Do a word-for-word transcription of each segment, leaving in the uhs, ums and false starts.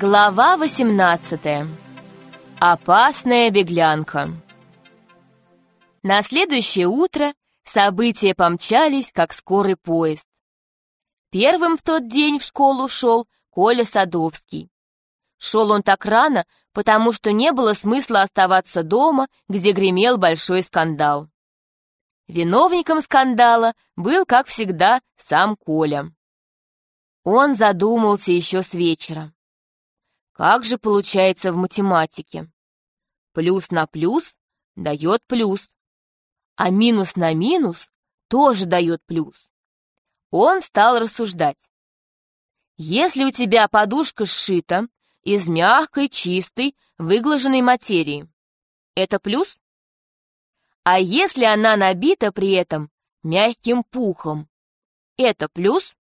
Глава восемнадцатая. Опасная беглянка. На следующее утро события помчались, как скорый поезд. Первым в тот день в школу шел Коля Садовский. Шел он так рано, потому что не было смысла оставаться дома, где гремел большой скандал. Виновником скандала был, как всегда, сам Коля. Он задумался еще с вечера. Как же получается в математике? Плюс на плюс дает плюс, а минус на минус тоже дает плюс. Он стал рассуждать. Если у тебя подушка сшита из мягкой, чистой, выглаженной материи, это плюс? А если она набита при этом мягким пухом, это плюс?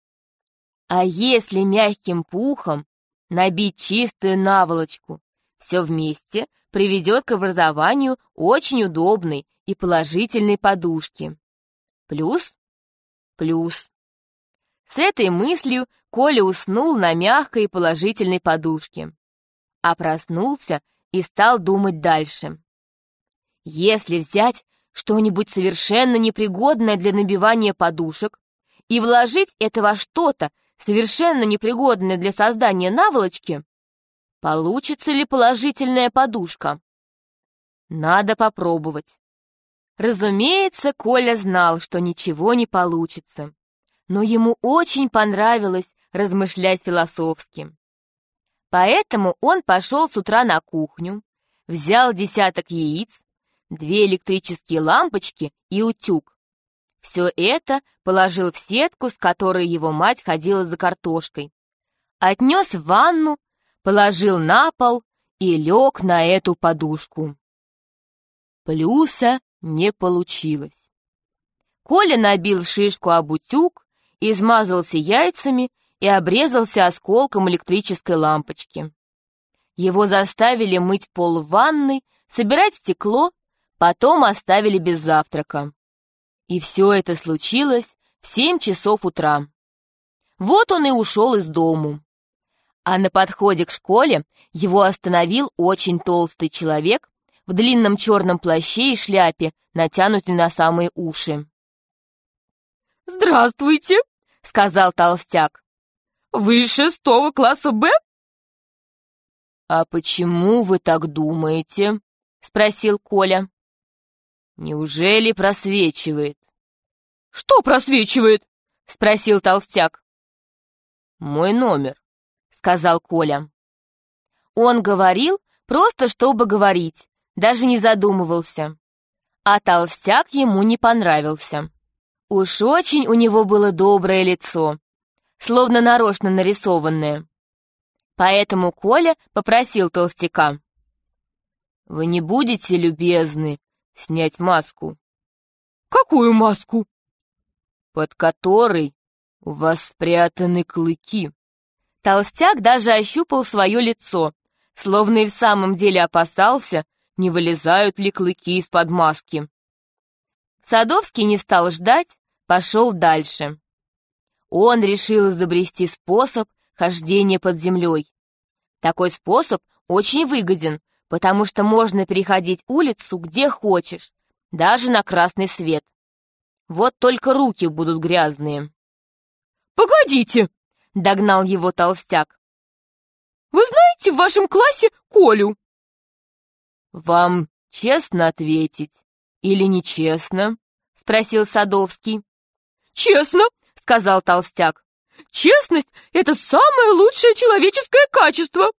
А если мягким пухом набить чистую наволочку, все вместе приведет к образованию очень удобной и положительной подушки. Плюс? Плюс. С этой мыслью Коля уснул на мягкой и положительной подушке, а проснулся и стал думать дальше. Если взять что-нибудь совершенно непригодное для набивания подушек и вложить это во что-то, совершенно непригодная для создания наволочки, получится ли положительная подушка? Надо попробовать. Разумеется, Коля знал, что ничего не получится, но ему очень понравилось размышлять философски. Поэтому он пошел с утра на кухню, взял десяток яиц, две электрические лампочки и утюг. Все это положил в сетку, с которой его мать ходила за картошкой. Отнес в ванну, положил на пол и лег на эту подушку. Плюса не получилось. Коля набил шишку об утюг, измазался яйцами и обрезался осколком электрической лампочки. Его заставили мыть пол в ванной, собирать стекло, потом оставили без завтрака. И все это случилось в семь часов утра. Вот он и ушел из дому. А на подходе к школе его остановил очень толстый человек в длинном черном плаще и шляпе, натянутой на самые уши. «Здравствуйте», — сказал толстяк. «Вы из шестого класса Б?» «А почему вы так думаете?» — спросил Коля. «Неужели просвечивает?» «Что просвечивает?» — спросил толстяк. «Мой номер», — сказал Коля. Он говорил просто чтобы говорить, даже не задумывался. А толстяк ему не понравился. Уж очень у него было доброе лицо, словно нарочно нарисованное. Поэтому Коля попросил толстяка: «Вы не будете любезны снять маску?» «Какую маску?» «Под которой у вас спрятаны клыки». Толстяк даже ощупал свое лицо, словно и в самом деле опасался, не вылезают ли клыки из-под маски. Садовский не стал ждать, пошел дальше. Он решил изобрести способ хождения под землей. Такой способ очень выгоден, потому что можно переходить улицу где хочешь, даже на красный свет. Вот только руки будут грязные. «Погодите!» — догнал его толстяк. «Вы знаете в вашем классе Колю?» «Вам честно ответить или нечестно?» — спросил Садовский. «Честно!» — сказал толстяк. «Честность — это самое лучшее человеческое качество!»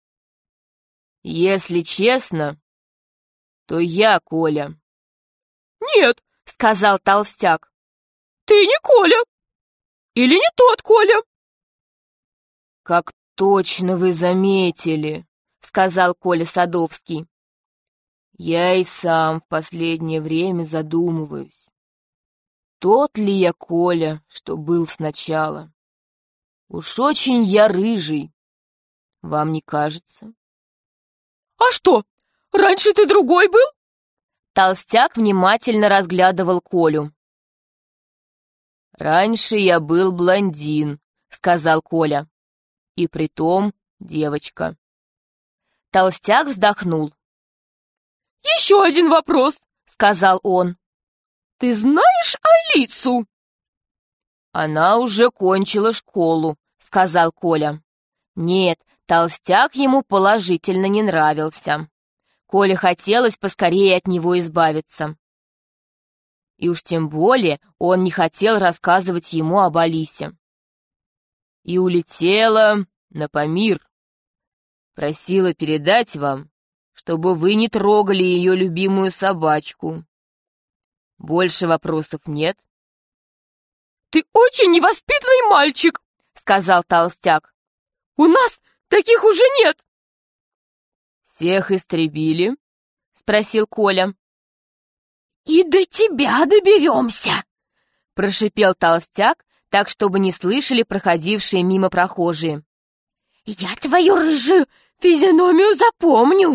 «Если честно, то я Коля». «Нет!» — сказал толстяк. «Ты не Коля! Или не тот Коля?» «Как точно вы заметили», — сказал Коля Садовский. «Я и сам в последнее время задумываюсь, тот ли я Коля, что был сначала. Уж очень я рыжий, вам не кажется?» «А что, раньше ты другой был?» Толстяк внимательно разглядывал Колю. «Раньше я был блондин», — сказал Коля. «И притом девочка. Толстяк вздохнул. «Еще один вопрос», — сказал он. «Ты знаешь Алису?» «Она уже кончила школу», — сказал Коля. Нет, толстяк ему положительно не нравился. Коле хотелось поскорее от него избавиться. И уж тем более он не хотел рассказывать ему об Алисе. И улетела на Памир. Просила передать вам, чтобы вы не трогали ее любимую собачку. Больше вопросов нет? «Ты очень невоспитанный мальчик», — сказал толстяк. «У нас таких уже нет». «Всех истребили?» — спросил Коля. «И до тебя доберемся», — прошипел толстяк, так, чтобы не слышали проходившие мимо прохожие. «Я твою рыжую физиономию запомню».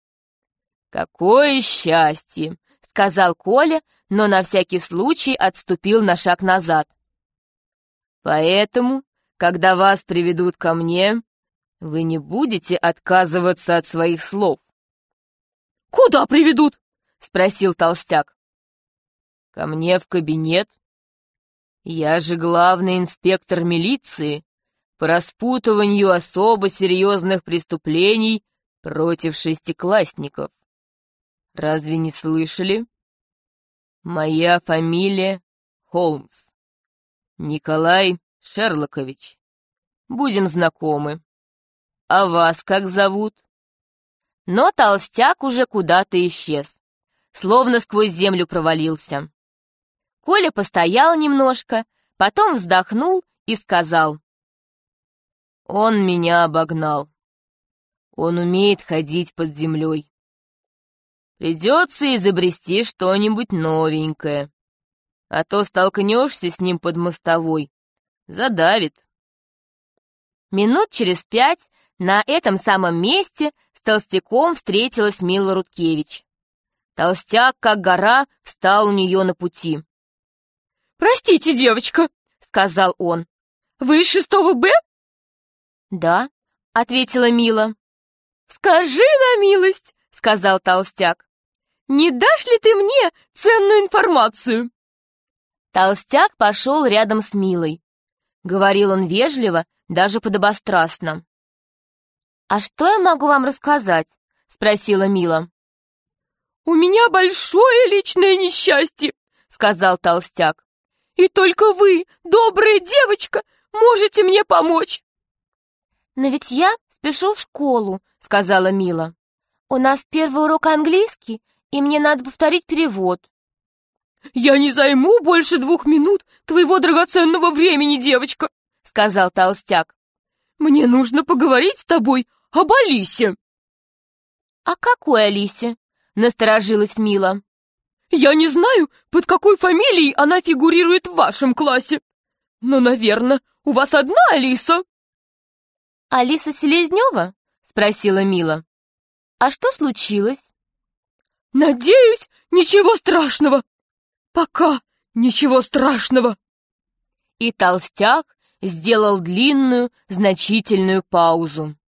«Какое счастье!» — сказал Коля, но на всякий случай отступил на шаг назад. «Поэтому, когда вас приведут ко мне, вы не будете отказываться от своих слов». «Куда приведут?» — спросил толстяк. «Ко мне в кабинет. Я же главный инспектор милиции по распутыванию особо серьезных преступлений против шестиклассников. Разве не слышали? Моя фамилия Холмс. Николай Шерлокович. Будем знакомы. А вас как зовут?» Но толстяк уже куда-то исчез, словно сквозь землю провалился. Коля постоял немножко, потом вздохнул и сказал: «Он меня обогнал. Он умеет ходить под землей. Придется изобрести что-нибудь новенькое, а то столкнешься с ним под мостовой, задавит». Минут через пять на этом самом месте с толстяком встретилась Мила Рудкевич. Толстяк, как гора, встал у нее на пути. «Простите, девочка», — сказал он, — «вы из шестого Б?» «Да», — ответила Мила. «Скажи на милость», — сказал толстяк, — «не дашь ли ты мне ценную информацию?» Толстяк пошел рядом с Милой. Говорил он вежливо, даже подобострастно. «А что я могу вам рассказать?» — спросила Мила. «У меня большое личное несчастье», — сказал толстяк. «И только вы, добрая девочка, можете мне помочь». «Но ведь я спешу в школу», — сказала Мила. «У нас первый урок английский, и мне надо повторить перевод». «Я не займу больше двух минут твоего драгоценного времени, девочка», — сказал толстяк. «Мне нужно поговорить с тобой об Алисе». «А какой Алисе?» — насторожилась Мила. «Я не знаю, под какой фамилией она фигурирует в вашем классе, но, наверное, у вас одна Алиса». «Алиса Селезнева?» — спросила Мила. «А что случилось?» «Надеюсь, ничего страшного. Пока ничего страшного». И толстяк сделал длинную, значительную паузу.